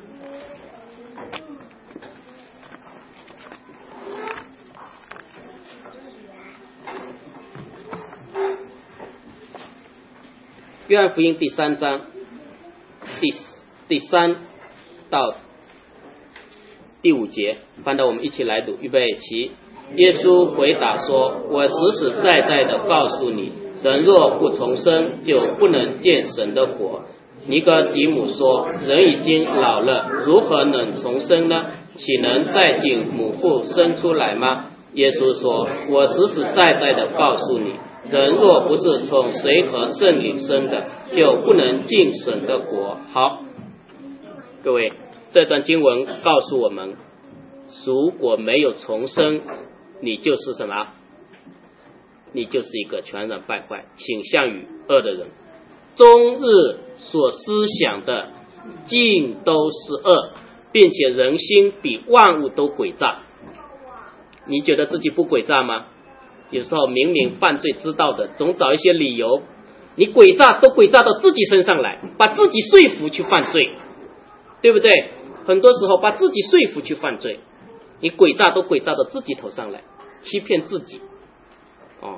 [SPEAKER 2] 约翰福音第三章第第三到第五节，翻到我们一起来读，预备起。耶稣回答说，我实实在在的告诉你，人若不重生，就不能见神的国。 尼哥底母说：人已经老了，如何能重生呢？岂能再进母腹生出来吗？耶稣说：我实实在在的告诉你，人若不是从水和圣灵生的，就不能进神的国。好，各位，这段经文告诉我们，如果没有重生，你就是什么？你就是一个全然败坏、倾向于恶的人，终日所思想的尽都是恶，并且人心比万物都诡诈。你觉得自己不诡诈吗？有时候明明犯罪知道的，总找一些理由，你诡诈都诡诈到自己身上来，把自己说服去犯罪，对不对？很多时候把自己说服去犯罪，你诡诈都诡诈到自己头上来，欺骗自己。哦，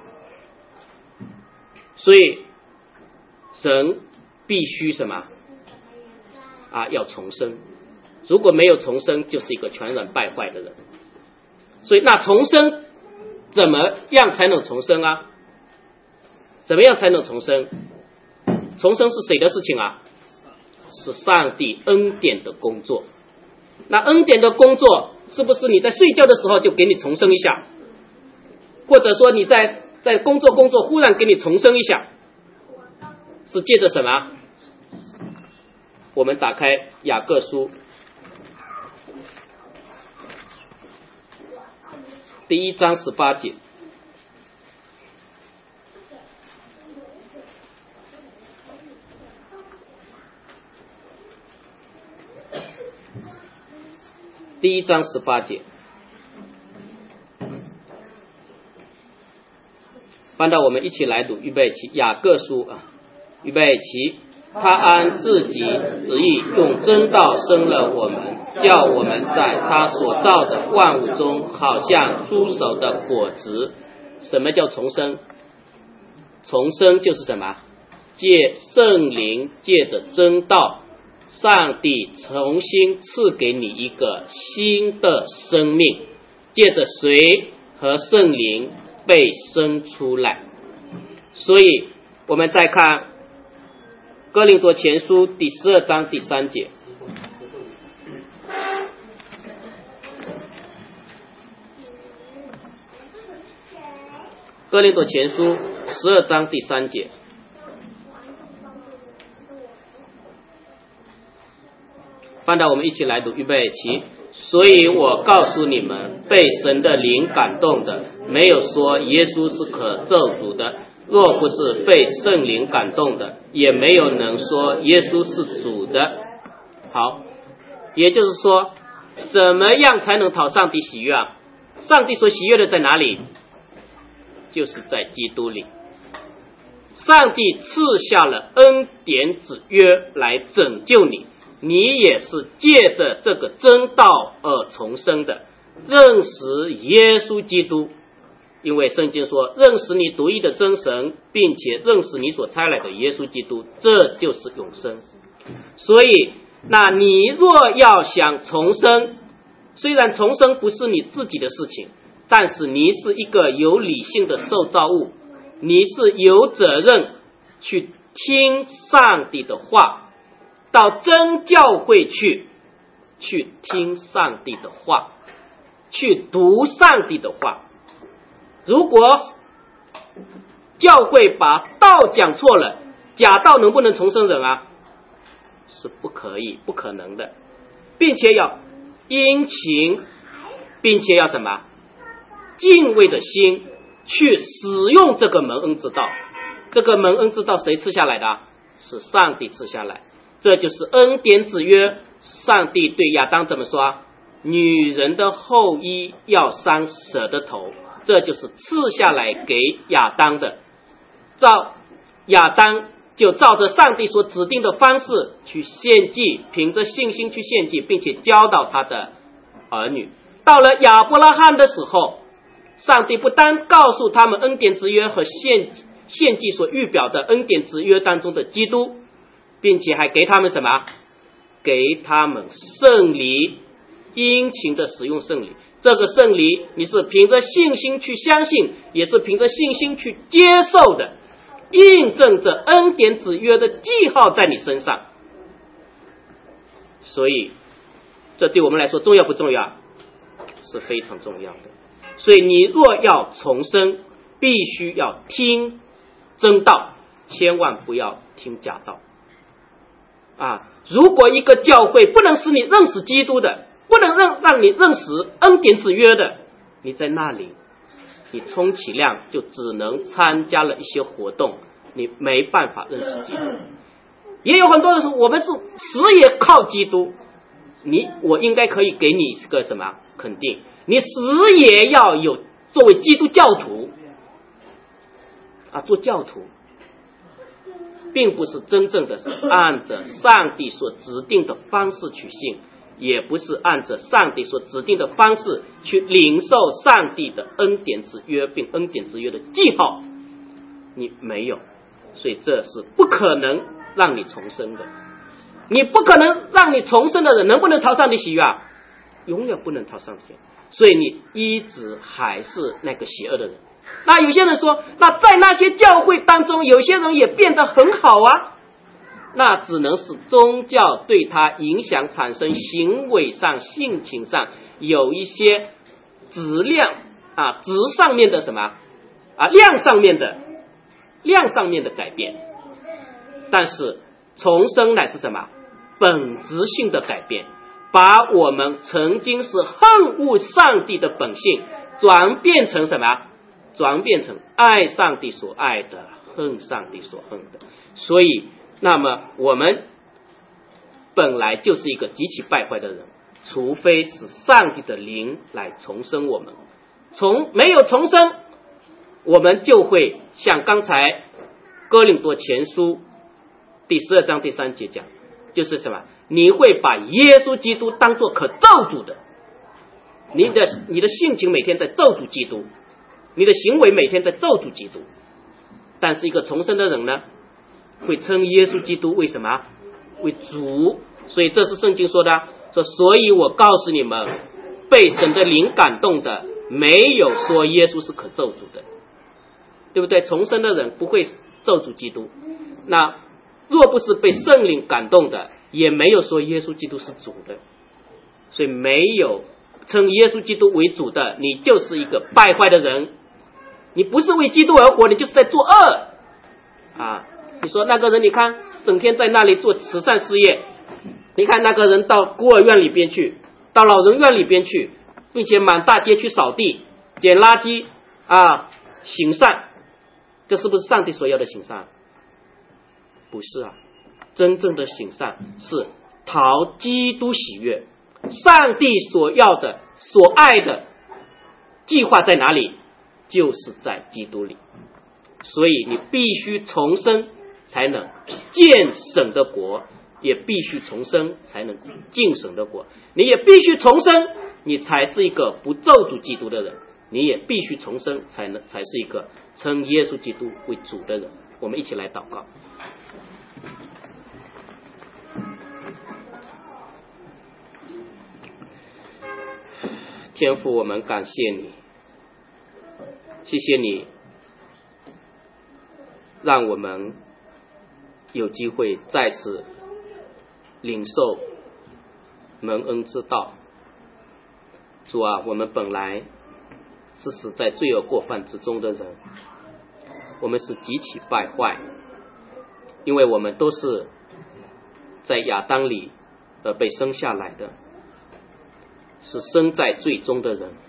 [SPEAKER 2] 所以人必须什么啊？要重生。如果没有重生，就是一个全然败坏的人。所以那重生怎么样才能重生啊？怎么样才能重生？重生是谁的事情啊？是上帝恩典的工作。那恩典的工作是不是你在睡觉的时候就给你重生一下？或者说你在在工作工作忽然给你重生一下？是借着什么？我们打开雅各书第一章十八节。第一章十八节，翻到我们一起来读，预备起，雅各书啊，预备起。他按自己旨意用真道生了我们，叫我们在他所造的万物中好像出熟的果子。什么叫重生？重生就是什么？借圣灵，借着真道，上帝重新赐给你一个新的生命，借着水和圣灵被生出来。所以我们再看哥林多前书第十二章第三节，哥林多前书十二章第三节，翻到我们一起来读，预备起。所以我告诉你们，被神的灵感动的，没有说耶稣是可咒诅的，若不是被圣灵感动的，也没有能说耶稣是主的。好，也就是说，怎么样才能讨上帝喜悦啊？上帝所喜悦的在哪里？就是在基督里。上帝赐下了恩典之约来拯救你，你也是借着这个真道而重生的，认识耶稣基督。因为圣经说，认识你独一的真神，并且认识你所差来的耶稣基督，这就是永生。所以那你若要想重生，虽然重生不是你自己的事情，但是你是一个有理性的受造物，你是有责任去听上帝的话，到真教会去去听上帝的话，去读上帝的话。如果教会把道讲错了，假道能不能重生人啊？是不可以，不可能的，并且要殷勤，并且要什么？敬畏的心去使用这个蒙恩之道。这个蒙恩之道谁赐下来的？是上帝赐下来。这就是恩典之约。上帝对亚当怎么说？女人的后裔要伤蛇的头，这就是赐下来给亚当的。照亚当就照着上帝所指定的方式去献祭，凭着信心去献祭，并且教导他的儿女。到了亚伯拉罕的时候，上帝不单告诉他们恩典之约和献献祭所预表的恩典之约当中的基督，并且还给他们什么？给他们圣礼，殷勤的使用圣礼。这个圣礼你是凭着信心去相信，也是凭着信心去接受的，印证着恩典之约的记号在你身上。 所以这对我们来说重要不重要？是非常重要的。所以你若要重生，必须要听真道，千万不要听假道啊！如果一个教会不能使你认识基督的，不能让让你认识恩典之约的，你在那里，你充其量就只能参加了一些活动，你没办法认识基督。也有很多人说我们是死也靠基督，你我应该可以给你一个什么肯定，你死也要有作为基督教徒啊，做教徒并不是真正的是按着上帝所指定的方式去信，也不是按着上帝所指定的方式去领受上帝的恩典之约，并恩典之约的记号，你没有，所以这是不可能让你重生的。你不可能让你重生的人能不能逃上帝喜悦啊？永远不能逃上天。所以你一直还是那个邪恶的人。那有些人说，那在那些教会当中，有些人也变得很好啊，那只能是宗教对他影响产生行为上、性情上有一些质量啊质上面的什么啊量上面的量上面的改变。但是重生乃是什么？本质性的改变，把我们曾经是恨恶上帝的本性转变成什么？转变成爱上帝所爱的，恨上帝所恨的。所以那么我们本来就是一个极其败坏的人，除非是上帝的灵来重生我们。从没有重生，我们就会像刚才哥林多前书第十二章第三节讲，就是什么？你会把耶稣基督当作可咒诅的，你的你的性情每天在咒诅基督，你的行为每天在咒诅基督。但是一个重生的人呢，会称耶稣基督为什么？为主。所以这是圣经说的，说所以我告诉你们，被神的灵感动的，没有说耶稣是可咒诅的，对不对？重生的人不会咒诅基督。那若不是被圣灵感动的，也没有说耶稣基督是主的。所以没有称耶稣基督为主的，你就是一个败坏的人。你不是为基督而活，你就是在作恶啊！你说那个人，你看整天在那里做慈善事业，你看那个人到孤儿院里边去，到老人院里边去，并且满大街去扫地、捡垃圾啊，行善，这是不是上帝所要的行善？不是啊，真正的行善是讨基督喜悦。上帝所要的、所爱的计划在哪里？就是在基督里。所以你必须重生才能见神的国，也必须重生才能进神的国。你也必须重生，你才是一个不咒诅基督的人。你也必须重生才能才是一个称耶稣基督为主的人。我们一起来祷告。天父，我们感谢你，谢谢你让我们有机会再次领受蒙恩之道。主啊，我们本来是死在罪恶过犯之中的人，我们是极其败坏，因为我们都是在亚当里而被生下来的，是生在罪中的人。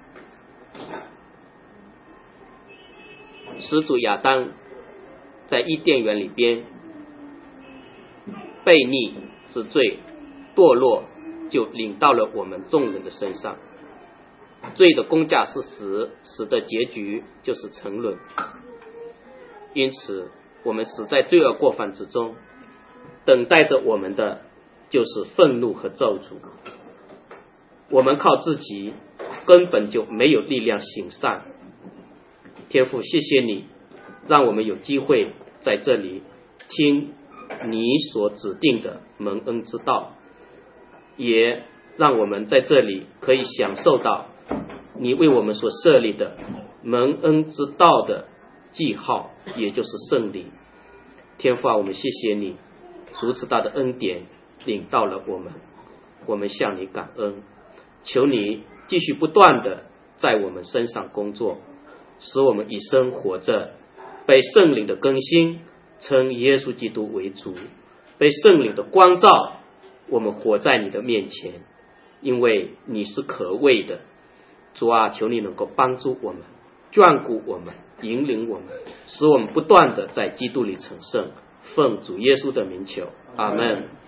[SPEAKER 2] 始祖亚当在伊甸园里边悖逆之罪堕落，就领到了我们众人的身上。罪的工价是死，死的结局就是沉沦。因此我们死在罪恶过犯之中，等待着我们的就是愤怒和咒诅。我们靠自己根本就没有力量行善。天父，谢谢你让我们有机会在这里听你所指定的蒙恩之道，也让我们在这里可以享受到你为我们所设立的蒙恩之道的记号，也就是圣礼。天父啊，我们谢谢你如此大的恩典领到了我们。 我们向你感恩，求你继续不断的在我们身上工作，使我们一生活着，被圣灵的更新，称耶稣基督为主，被圣灵的光照，我们活在你的面前，因为你是可畏的。主啊，求你能够帮助我们，眷顾我们，引领我们，使我们不断的在基督里成圣。奉主耶稣的名求，阿们。